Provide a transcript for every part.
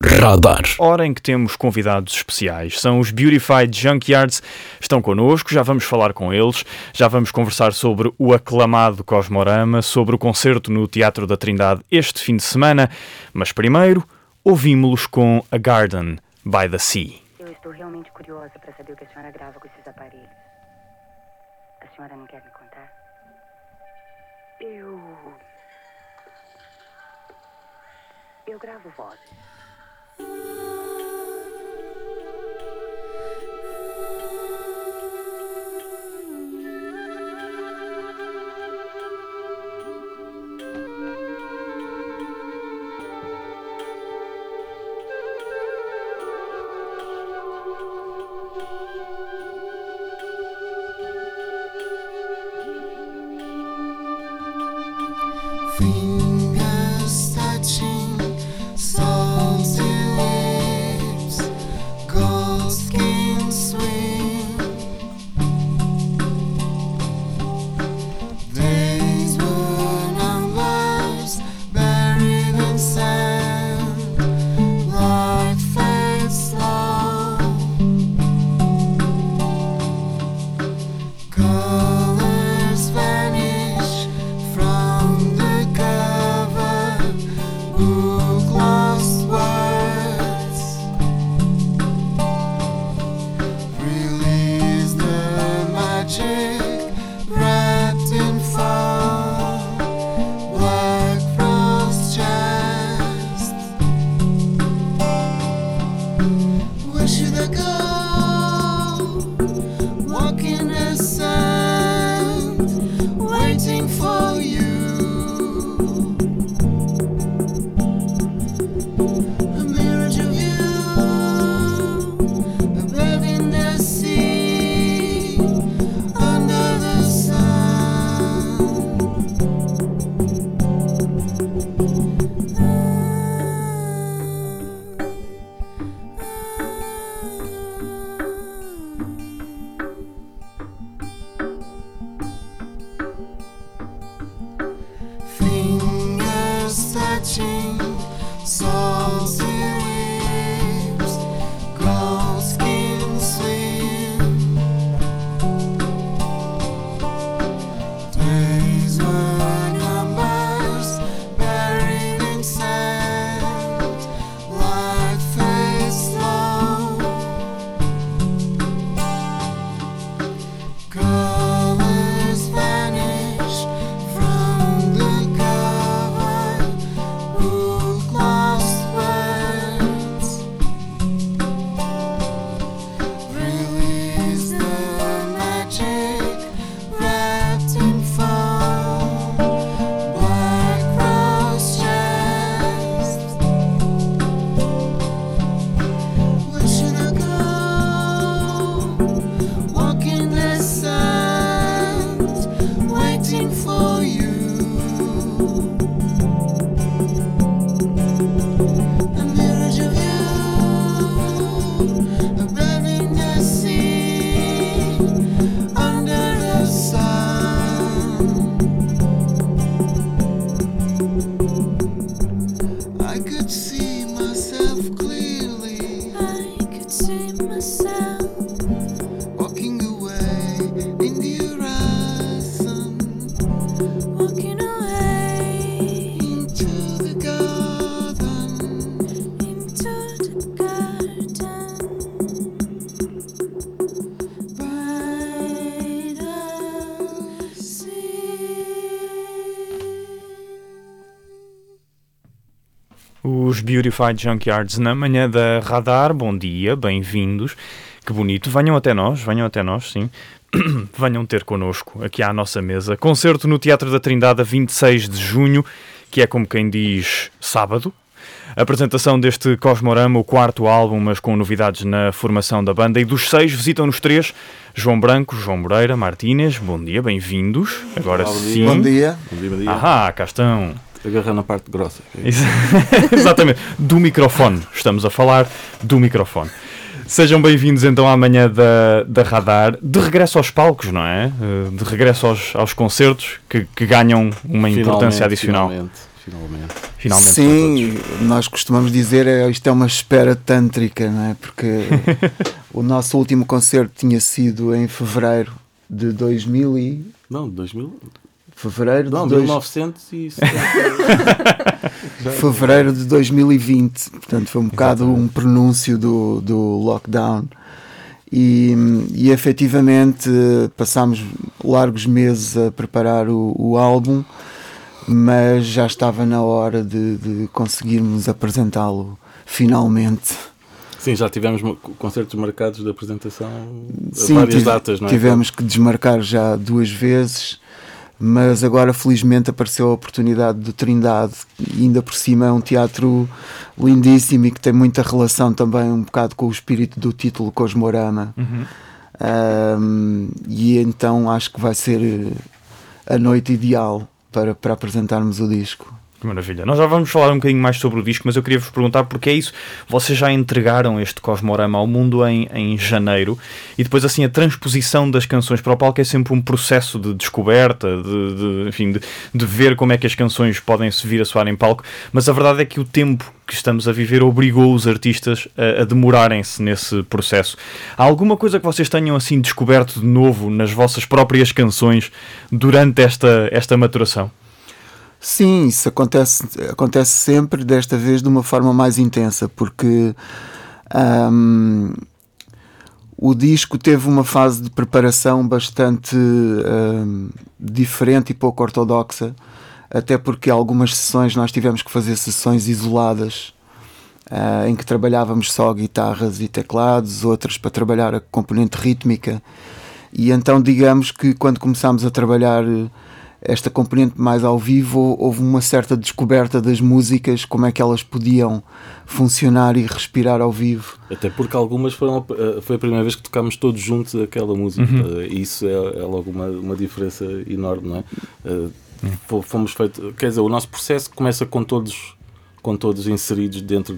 Radar. Hora em que temos convidados especiais. São os Beautified Junkyards. Estão connosco, já vamos falar com eles, já vamos conversar sobre o aclamado Cosmorama, sobre o concerto no Teatro da Trindade este fim de semana. Mas primeiro, ouvimos-los com A Garden by the Sea. Eu estou realmente curiosa para saber o que a senhora grava com esses aparelhos. A senhora não quer me contar? Eu gravo vozes. Fingers touching salty lips, gold skin swing. Days were numbers buried in sand, light fades slow. Colors vanish from the cover, book lost words. Release the magic wrapped in foam, black frost chest. Where should I go? Walking the sand, waiting for you. A mirage of you, a bed in the sea, under the sun. Fingers touching salty lips, gold skin swim. Days were numbers buried in sand, light fades slow. Colors vanish from the cover, book lost words. Release the magic wrapped in foam, black rose chest. Where should I go? Walking the sand, waiting for you. A mirage of you, a bed in the sea, under the sun. I could see myself clearly. I could see myself walking away in the horizon, walking away into the garden, by the sea. Os Beautified Junkyards na manhã da Radar. Bom dia, bem-vindos. Que bonito. Venham até nós, sim. Venham ter connosco aqui à nossa mesa. Concerto no Teatro da Trindade a 26 de junho, que é como quem diz sábado. Apresentação deste Cosmorama, o quarto álbum, mas com novidades na formação da banda. E dos 6 visitam-nos 3: João Branco, João Moreira, Martínez. Bom dia, bem-vindos. Agora Olá, bom sim. dia. Bom dia. Bom dia. Ahá, cá estão. Agarrando a parte grossa. Exatamente, do microfone. Estamos a falar do microfone. Sejam bem-vindos então à manhã da Radar, de regresso aos palcos, não é? De regresso aos concertos que ganham uma importância adicional. Finalmente. finalmente. Sim, nós costumamos dizer isto é uma espera tântrica, não é? Porque o nosso último concerto tinha sido em fevereiro de 2000 e... Não, 2000? Fevereiro de 1970. fevereiro de 2020, portanto foi um bocado um prenúncio do lockdown e efetivamente passámos largos meses a preparar o álbum, mas já estava na hora de conseguirmos apresentá-lo finalmente. Sim, já tivemos concertos marcados de apresentação a Sim, várias datas, não é? Tivemos que desmarcar já 2 vezes, mas agora felizmente apareceu a oportunidade do Trindade, e ainda por cima é um teatro lindíssimo e que tem muita relação também um bocado com o espírito do título Cosmorama. E então acho que vai ser a noite ideal para apresentarmos o disco. Que maravilha. Nós já vamos falar um bocadinho mais sobre o disco, mas eu queria vos perguntar porque é isso. Vocês já entregaram este Cosmorama ao mundo em janeiro e depois assim a transposição das canções para o palco é sempre um processo de descoberta, enfim, de ver como é que as canções podem se vir a soar em palco, mas a verdade é que o tempo que estamos a viver obrigou os artistas a demorarem-se nesse processo. Há alguma coisa que vocês tenham assim descoberto de novo nas vossas próprias canções durante esta maturação? Sim, isso acontece sempre, desta vez de uma forma mais intensa, porque o disco teve uma fase de preparação bastante diferente e pouco ortodoxa, até porque algumas sessões nós tivemos que fazer sessões isoladas, em que trabalhávamos só guitarras e teclados, outras para trabalhar a componente rítmica, e então digamos que quando começámos a trabalhar esta componente mais ao vivo, houve uma certa descoberta das músicas, como é que elas podiam funcionar e respirar ao vivo. Até porque algumas foi a primeira vez que tocámos todos juntos aquela música. E isso é logo uma diferença enorme, não é? Fomos feitos, quer dizer, o nosso processo começa com todos inseridos dentro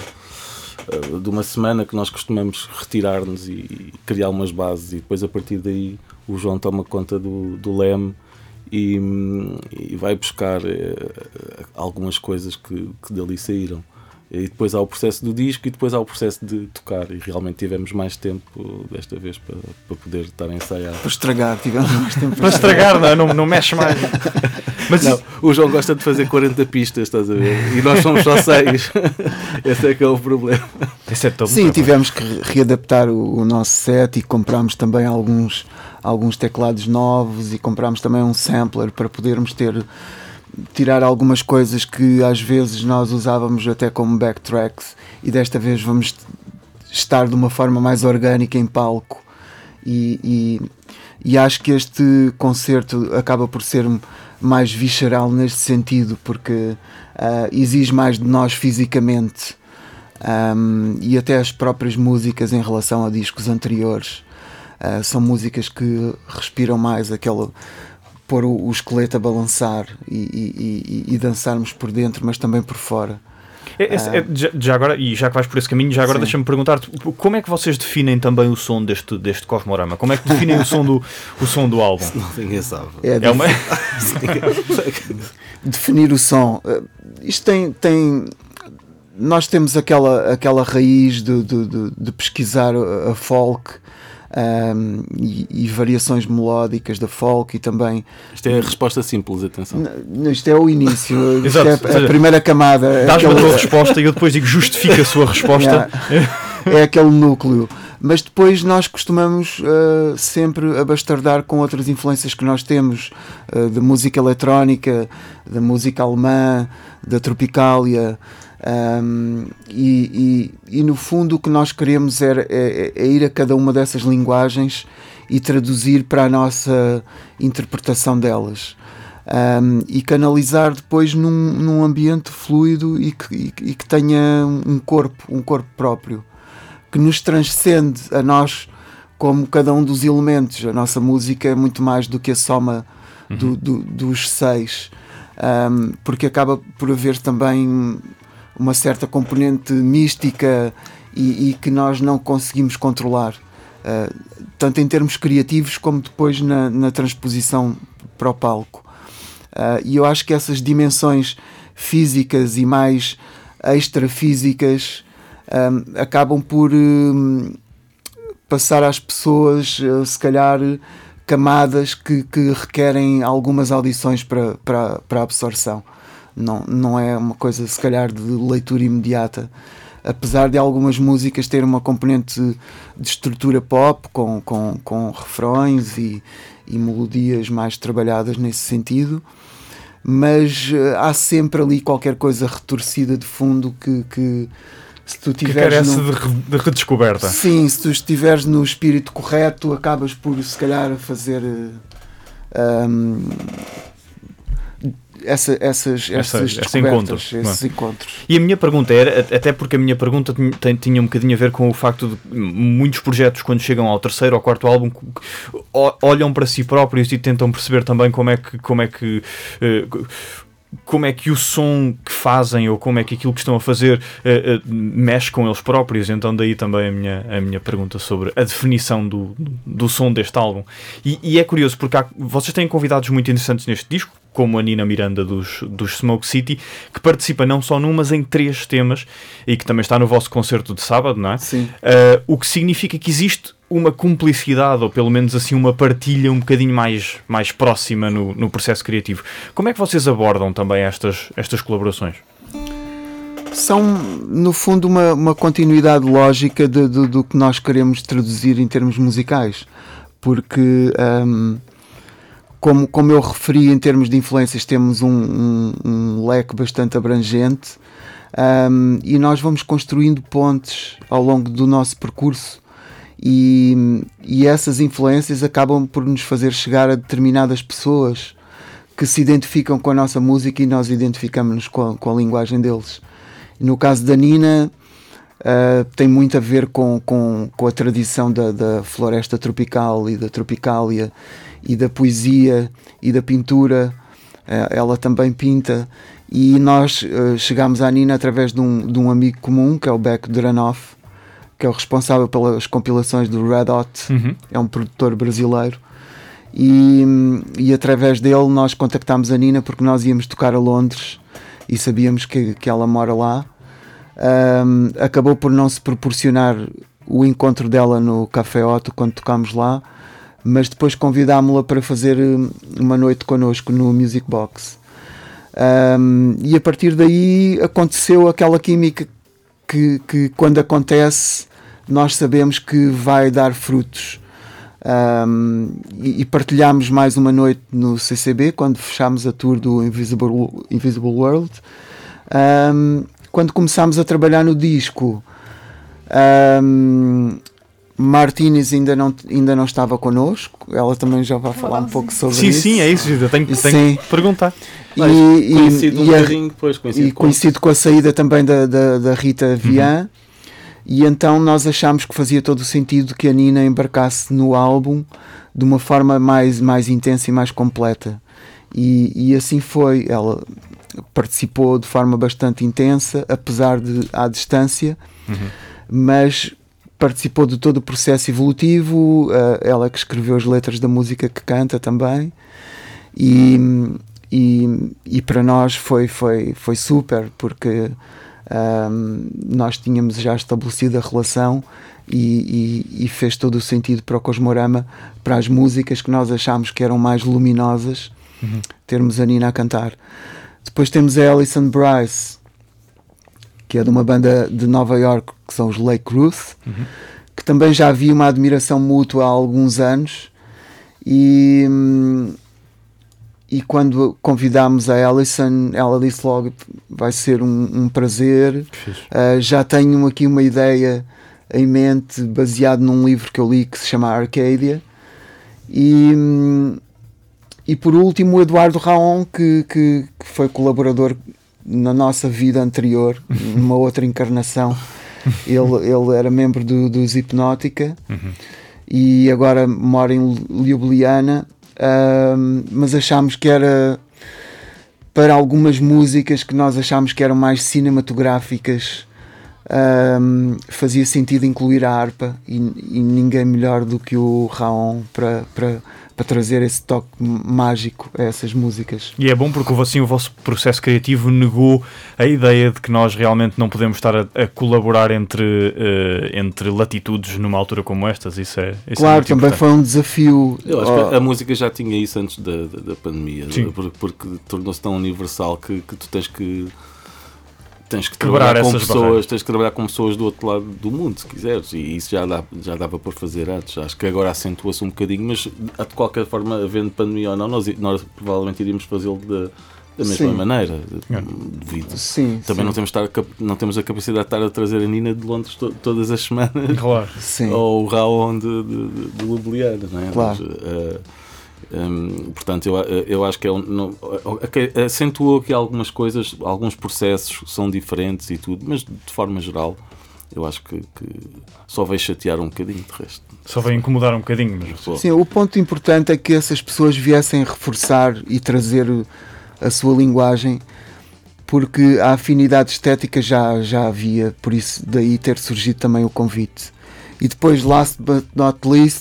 de uma semana que nós costumamos retirar-nos e criar umas bases, e depois a partir daí o João toma conta do leme e vai buscar algumas coisas que dali saíram. E depois há o processo do disco e depois há o processo de tocar, e realmente tivemos mais tempo desta vez para poder estar a ensaiar. Para estragar, tivemos mais tempo para estragar, não mexe mais. Mas não, o João gosta de fazer 40 pistas, estás a ver? E nós somos só 6. Esse é que é o problema. Esse é tão Sim, tivemos que readaptar o nosso set e comprámos também alguns teclados novos e comprámos também um sampler para podermos tirar algumas coisas que às vezes nós usávamos até como backtracks, e desta vez vamos estar de uma forma mais orgânica em palco, e acho que este concerto acaba por ser mais visceral neste sentido, porque exige mais de nós fisicamente, e até as próprias músicas em relação a discos anteriores são músicas que respiram mais aquela, pôr o esqueleto a balançar e dançarmos por dentro, mas também por fora. Já agora, e já que vais por esse caminho, já agora deixa-me perguntar-te, como é que vocês definem também o som deste Cosmorama? Como é que definem o som do álbum? Não, ninguém sabe. Definir o som. Isto tem nós temos aquela raiz de pesquisar a folk, e variações melódicas da folk, e também... Isto é a resposta simples, atenção. Isto é o início. Exato, isto é a primeira camada. Dás-me a tua resposta e eu depois digo justifica a sua resposta. É aquele núcleo. Mas depois nós costumamos sempre abastardar com outras influências que nós temos, da música eletrónica, da música alemã, da Tropicália, e no fundo o que nós queremos é ir a cada uma dessas linguagens e traduzir para a nossa interpretação delas, e canalizar depois num ambiente fluido e que tenha um corpo próprio, que nos transcende a nós como cada um dos elementos. A nossa música é muito mais do que a soma dos 6, porque acaba por haver também uma certa componente mística e que nós não conseguimos controlar, tanto em termos criativos como depois na transposição para o palco. E eu acho que essas dimensões físicas e mais extrafísicas acabam por passar às pessoas, se calhar, camadas que requerem algumas audições para a absorção. Não é uma coisa, se calhar, de leitura imediata. Apesar de algumas músicas terem uma componente de estrutura pop, com refrões e melodias mais trabalhadas nesse sentido, mas há sempre ali qualquer coisa retorcida de fundo que se tu tiveres de redescoberta. Sim, se tu estiveres no espírito correto, acabas por, se calhar, fazer esses encontros. E a minha pergunta era, até porque a minha pergunta tinha um bocadinho a ver com o facto de muitos projetos, quando chegam ao terceiro ou quarto álbum, olham para si próprios e tentam perceber também como é que o som que fazem ou como é que aquilo que estão a fazer mexe com eles próprios. Então daí também a minha pergunta sobre a definição do som deste álbum. E é curioso porque vocês têm convidados muito interessantes neste disco, como a Nina Miranda dos Smoke City, que participa não só num, mas em 3 temas, e que também está no vosso concerto de sábado, não é? Sim. O que significa que existe uma cumplicidade, ou pelo menos assim uma partilha um bocadinho mais próxima no processo criativo. Como é que vocês abordam também estas colaborações? São, no fundo, uma continuidade lógica do que nós queremos traduzir em termos musicais, porque como eu referi, em termos de influências, temos um leque bastante abrangente, e nós vamos construindo pontes ao longo do nosso percurso, e essas influências acabam por nos fazer chegar a determinadas pessoas que se identificam com a nossa música, e nós identificamos-nos com a linguagem deles. No caso da Nina, tem muito a ver com a tradição da floresta tropical e da tropicália e da poesia e da pintura. Ela também pinta, e nós chegámos à Nina através de um amigo comum, que é o Beck Duranoff, que é o responsável pelas compilações do Red Hot. É um produtor brasileiro, e através dele nós contactámos a Nina porque nós íamos tocar a Londres e sabíamos que ela mora lá. Acabou por não se proporcionar o encontro dela no Café Otto quando tocámos lá, mas depois convidámo-la para fazer uma noite connosco no Music Box, e a partir daí aconteceu aquela química que quando acontece nós sabemos que vai dar frutos, e partilhámos mais uma noite no CCB quando fechámos a tour do Invisible World. Quando começámos a trabalhar no disco, Martínez ainda não estava connosco. Ela também já vai falar um pouco sobre isso. Sim, é isso. Eu tenho que perguntar. Coincido com a saída também da Rita Vian, e então nós achámos que fazia todo o sentido que a Nina embarcasse no álbum de uma forma mais intensa e mais completa. E assim foi. Ela participou de forma bastante intensa, apesar de à distância, mas participou de todo o processo evolutivo. Ela que escreveu as letras da música que canta também, e para nós foi super, porque nós tínhamos já estabelecido a relação, e fez todo o sentido para o Cosmorama, para as músicas que nós achámos que eram mais luminosas, termos a Nina a cantar. Depois temos a Alison Bryce, que é de uma banda de Nova York, que são os Lake Ruth, que também já havia uma admiração mútua há alguns anos, e quando convidámos a Alison, ela disse logo: vai ser um prazer. Já tenho aqui uma ideia em mente, baseado num livro que eu li que se chama Arcadia. E por último, o Eduardo Raon, que foi colaborador na nossa vida anterior, numa outra encarnação. Ele era membro dos Hipnótica, e agora mora em Ljubljana, mas achámos que era para algumas músicas que nós achámos que eram mais cinematográficas, fazia sentido incluir a harpa e ninguém melhor do que o Raon para trazer esse toque mágico a essas músicas. E é bom porque assim o vosso processo criativo negou a ideia de que nós realmente não podemos estar a colaborar entre latitudes numa altura como estas. Isso é claro, também foi um desafio. Eu acho que a música já tinha isso antes da pandemia, porque tornou-se tão universal que tu tens que trabalhar com pessoas, tens que trabalhar com pessoas do outro lado do mundo, se quiseres, e isso já dava para fazer antes. Acho que agora acentua-se um bocadinho, mas de qualquer forma, havendo pandemia ou não, nós provavelmente iríamos fazê-lo da mesma maneira, devido. Sim, também não temos a capacidade de estar a trazer a Nina de Londres todas as semanas, claro. Ou o Raon de Ljubljana, não é? Claro. Portanto, eu acho que acentuou que algumas coisas, alguns processos são diferentes e tudo, mas de forma geral eu acho que só veio chatear um bocadinho, de resto. Só veio incomodar um bocadinho. Mas... Sim, o ponto importante é que essas pessoas viessem reforçar e trazer a sua linguagem, porque a afinidade estética já havia, por isso daí ter surgido também o convite. E depois, last but not least,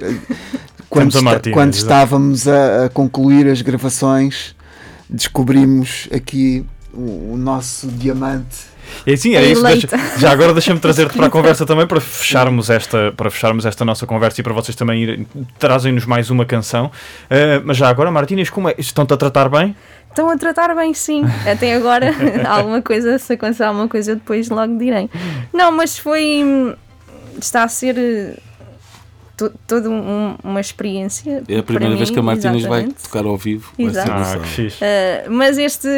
quando estávamos a concluir as gravações, descobrimos aqui o nosso diamante. E sim, era isso. Já agora deixa-me trazer-te para a conversa também para fecharmos esta nossa conversa e para vocês também trazem-nos mais uma canção. Mas já agora, Martínez, como é? Estão-te a tratar bem? Estão a tratar bem, sim. Até agora, alguma coisa, se acontecer alguma coisa, eu depois logo direi. Não, mas está a ser toda uma experiência. É a primeira vez que a Martínez vai tocar ao vivo. Exato. Que fixe. Mas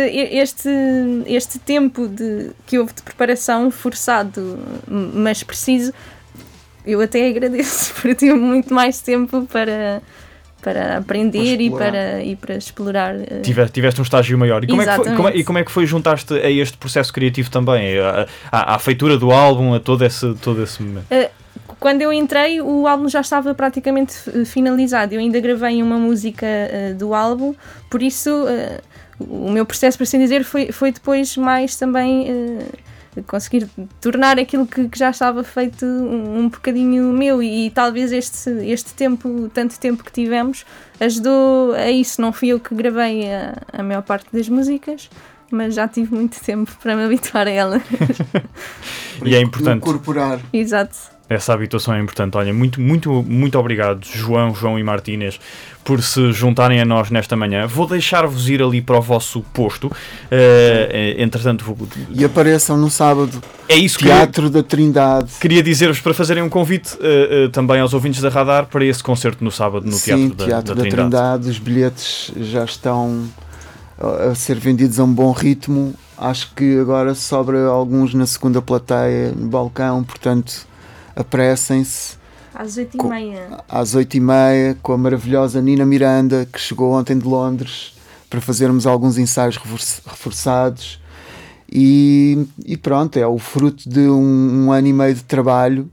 este tempo que houve de preparação forçado, mas preciso, eu até agradeço, porque tive muito mais tempo para aprender e para explorar. Tiveste um estágio maior. E como é que foi juntar-te a este processo criativo também? À feitura do álbum, a todo esse momento? Quando eu entrei, o álbum já estava praticamente finalizado. Eu ainda gravei uma música do álbum, por isso o meu processo, por assim dizer, foi depois mais também conseguir tornar aquilo que já estava feito um bocadinho meu, e talvez este tempo, tanto tempo que tivemos, ajudou a isso. Não fui eu que gravei a maior parte das músicas, mas já tive muito tempo para me habituar a ela. E é importante incorporar. Exato. Essa habituação é importante. Olha, muito, muito, muito obrigado, João e Martínez, por se juntarem a nós nesta manhã. Vou deixar-vos ir ali para o vosso posto. Entretanto, e apareçam no sábado. É isso, Teatro da Trindade. Queria dizer-vos para fazerem um convite também aos ouvintes da Radar para esse concerto no sábado no Sim, Teatro da Trindade. Os bilhetes já estão a ser vendidos a um bom ritmo. Acho que agora sobra alguns na segunda plateia, no balcão, portanto apressem-se. Às 8h30. Às 8h30, com a maravilhosa Nina Miranda, que chegou ontem de Londres, para fazermos alguns ensaios reforçados. E pronto, é o fruto de um ano e meio de trabalho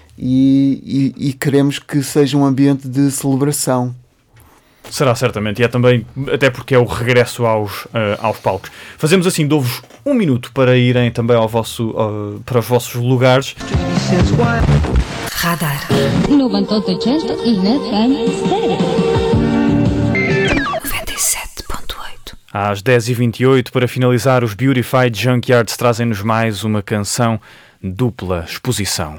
e queremos que seja um ambiente de celebração. Será certamente, e é também, até porque é o regresso aos palcos. Fazemos assim, dou-vos um minuto para irem também para os vossos lugares. Radar 98 e na FM 97.8. Às 10h28, para finalizar, os Beautified Junkyards trazem-nos mais uma canção dupla exposição.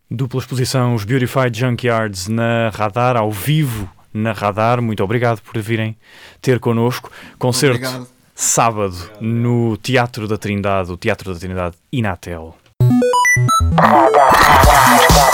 Dupla exposição, os Beautified Junkyards na Radar, ao vivo na Radar. Muito obrigado por virem ter connosco. Concerto Obrigado. sábado no Teatro da Trindade, o Teatro da Trindade Inatel. Radar.